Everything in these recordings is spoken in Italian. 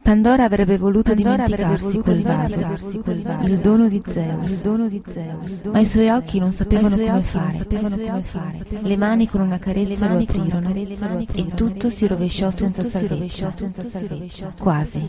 Pandora avrebbe voluto dimenticarsi quel vaso, il dono di Zeus, ma i suoi occhi non sapevano come fare. Le mani con una carezza lo aprirono e tutto si rovesciò senza salvezza. Quasi.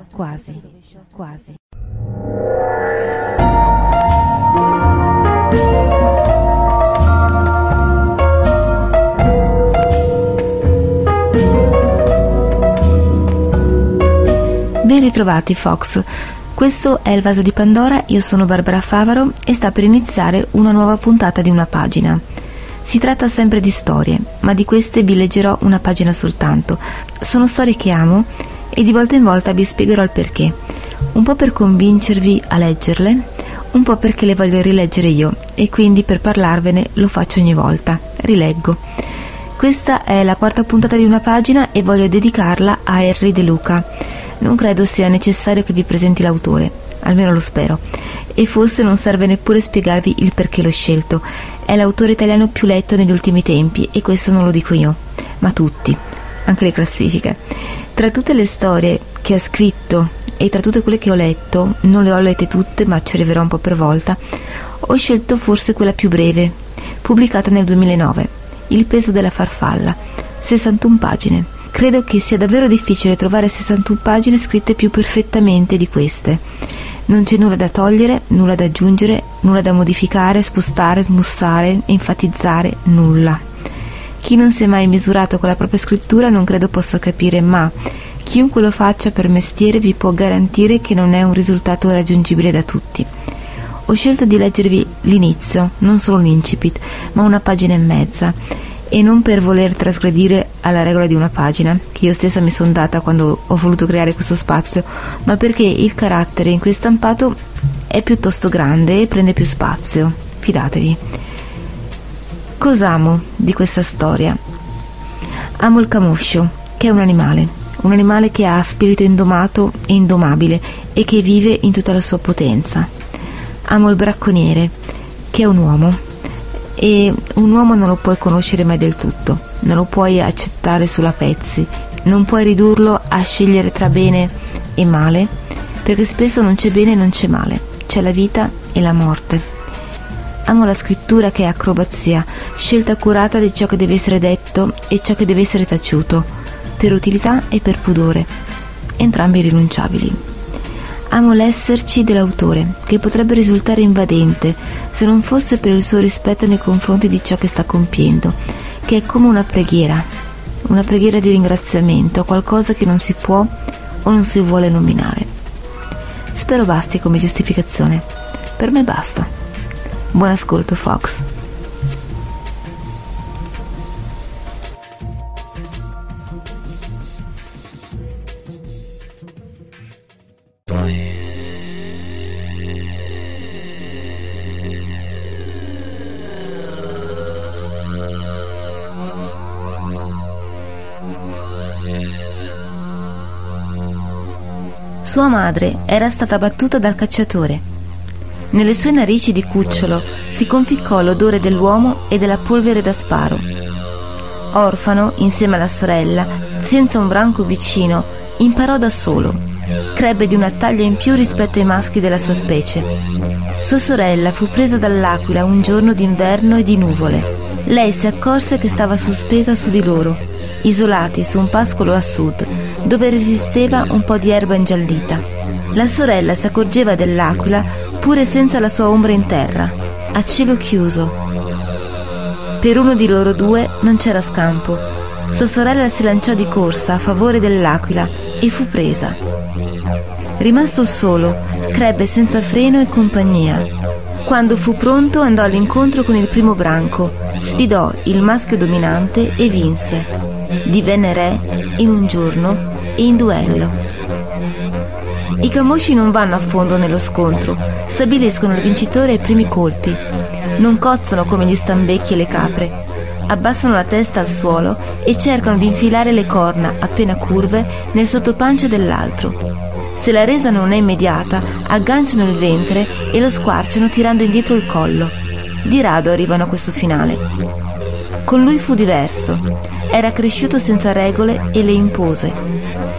Ben ritrovati Fox, questo è il Vaso di Pandora, io sono Barbara Favaro e sta per iniziare una nuova puntata di Una Pagina. Si tratta sempre di storie, ma di queste vi leggerò una pagina soltanto. Sono storie che amo e di volta in volta vi spiegherò il perché, un po' per convincervi a leggerle, un po' perché le voglio rileggere io e quindi per parlarvene lo faccio ogni volta, rileggo. Questa è la quarta puntata di Una Pagina e voglio dedicarla a Henry De Luca. Non credo sia necessario che vi presenti l'autore, almeno lo spero, e forse non serve neppure spiegarvi il perché l'ho scelto. È l'autore italiano più letto negli ultimi tempi e questo non lo dico io, ma tutti, anche le classifiche. Tra tutte le storie che ha scritto e tra tutte quelle che ho letto, non le ho lette tutte ma ci arriverò un po' per volta, ho scelto forse quella più breve, pubblicata nel 2009, Il peso della farfalla, 61 pagine. Credo che sia davvero difficile trovare 61 pagine scritte più perfettamente di queste. Non c'è nulla da togliere, nulla da aggiungere, nulla da modificare, spostare, smussare, enfatizzare, nulla. Chi non si è mai misurato con la propria scrittura non credo possa capire, ma chiunque lo faccia per mestiere vi può garantire che non è un risultato raggiungibile da tutti. Ho scelto di leggervi l'inizio, non solo l'incipit, ma una pagina e mezza. E non per voler trasgredire alla regola di una pagina, che io stessa mi sono data quando ho voluto creare questo spazio, ma perché il carattere in cui è stampato è piuttosto grande e prende più spazio, fidatevi. Cos'amo di questa storia? Amo il camoscio, che è un animale che ha spirito indomato e indomabile e che vive in tutta la sua potenza. Amo il bracconiere, che è un uomo. E un uomo non lo puoi conoscere mai del tutto, non lo puoi accettare solo a pezzi, non puoi ridurlo a scegliere tra bene e male, perché spesso non c'è bene e non c'è male, c'è la vita e la morte. Amo la scrittura che è acrobazia, scelta accurata di ciò che deve essere detto e ciò che deve essere taciuto, per utilità e per pudore, entrambi irrinunciabili. Amo l'esserci dell'autore, che potrebbe risultare invadente se non fosse per il suo rispetto nei confronti di ciò che sta compiendo, che è come una preghiera di ringraziamento, qualcosa che non si può o non si vuole nominare. Spero basti come giustificazione. Per me basta. Buon ascolto, Fox. Sua madre era stata battuta dal cacciatore. Nelle sue narici di cucciolo si conficcò l'odore dell'uomo e della polvere da sparo. Orfano, insieme alla sorella, senza un branco vicino, imparò da solo. Crebbe di una taglia in più rispetto ai maschi della sua specie. Sua sorella fu presa dall'aquila un giorno d'inverno e di nuvole. Lei si accorse che stava sospesa su di loro, isolati su un pascolo a sud, dove resisteva un po' di erba ingiallita. La sorella si accorgeva dell'aquila pure senza la sua ombra in terra, a cielo chiuso. Per uno di loro due non c'era scampo. Sua sorella si lanciò di corsa a favore dell'aquila e fu presa. Rimasto solo, crebbe senza freno e compagnia. Quando fu pronto andò all'incontro con il primo branco, sfidò il maschio dominante e vinse. Divenne re in un giorno e in duello. I camosci non vanno a fondo nello scontro, stabiliscono il vincitore ai primi colpi. Non cozzano come gli stambecchi e le capre, abbassano la testa al suolo e cercano di infilare le corna, appena curve, nel sottopancia dell'altro. Se la resa non è immediata, agganciano il ventre e lo squarciano tirando indietro il collo. Di rado arrivano a questo finale. Con lui fu diverso. Era cresciuto senza regole e le impose.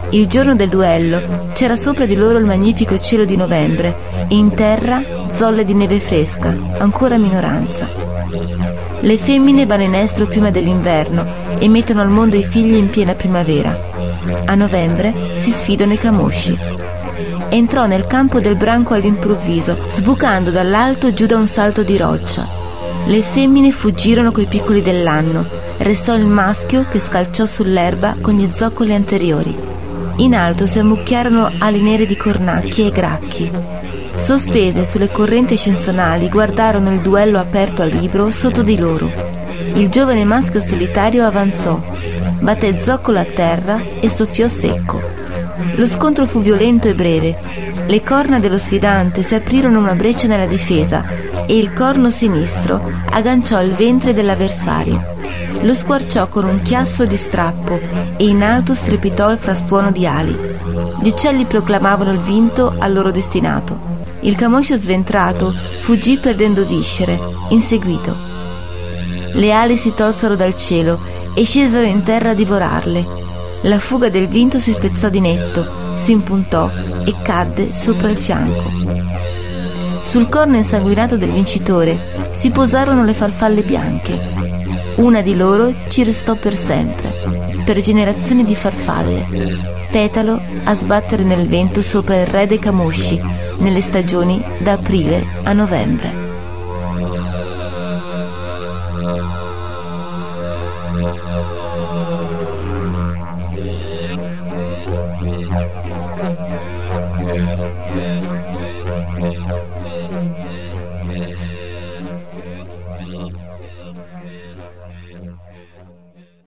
Il giorno del duello c'era sopra di loro il magnifico cielo di novembre e in terra zolle di neve fresca, ancora minoranza. Le femmine vanno in estro prima dell'inverno e mettono al mondo i figli in piena primavera. A novembre si sfidano i camosci. Entrò nel campo del branco all'improvviso, sbucando dall'alto giù da un salto di roccia. Le femmine fuggirono coi piccoli dell'anno, restò il maschio che scalciò sull'erba con gli zoccoli anteriori. In alto si ammucchiarono ali nere di cornacchi e gracchi. Sospese sulle correnti ascensionali guardarono il duello aperto a libro sotto di loro. Il giovane maschio solitario avanzò, batté zoccolo a terra e soffiò secco. Lo scontro fu violento e breve. Le corna dello sfidante si aprirono una breccia nella difesa e il corno sinistro agganciò il ventre dell'avversario. Lo squarciò con un chiasso di strappo e in alto strepitò il frastuono di ali. Gli uccelli proclamavano il vinto al loro destinato. Il camoscio sventrato fuggì perdendo viscere, inseguito. Le ali si tolsero dal cielo e scesero in terra a divorarle. La fuga del vinto si spezzò di netto, si impuntò e cadde sopra il fianco. Sul corno insanguinato del vincitore si posarono le farfalle bianche. Una di loro ci restò per sempre, per generazioni di farfalle, petalo a sbattere nel vento sopra il re dei camosci, nelle stagioni da aprile a novembre.